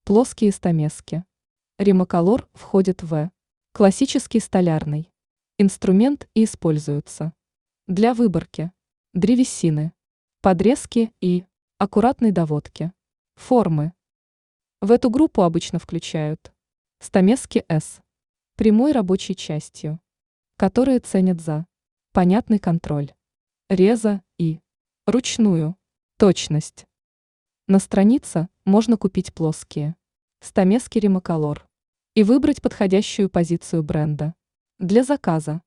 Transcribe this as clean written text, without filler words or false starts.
Плоские стамески. Римоколор входит в классический столярный инструмент и используется для выборки древесины, подрезки и аккуратной доводки формы. В эту группу обычно включают стамески С прямой рабочей частью, которые ценят за понятный контроль реза и ручную точность. На странице можно купить плоские стамески Римоколор и выбрать подходящую позицию бренда для заказа.